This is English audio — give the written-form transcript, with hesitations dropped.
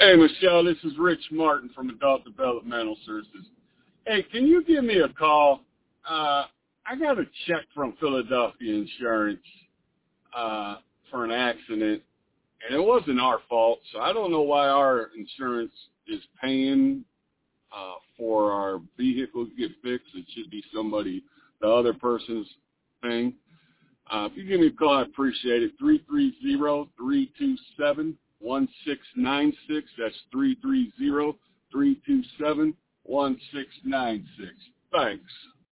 Hey, Michelle, this is Rich Martin from Adult Developmental Services. Hey, can you give me a call? I got a check from Philadelphia Insurance for an accident, and it wasn't our fault, so I don't know why our insurance is paying for our vehicle to get fixed. It should be the other person's thing. If you give me a call, I appreciate it. 330-327-1696. That's 330-327-1696. Thanks.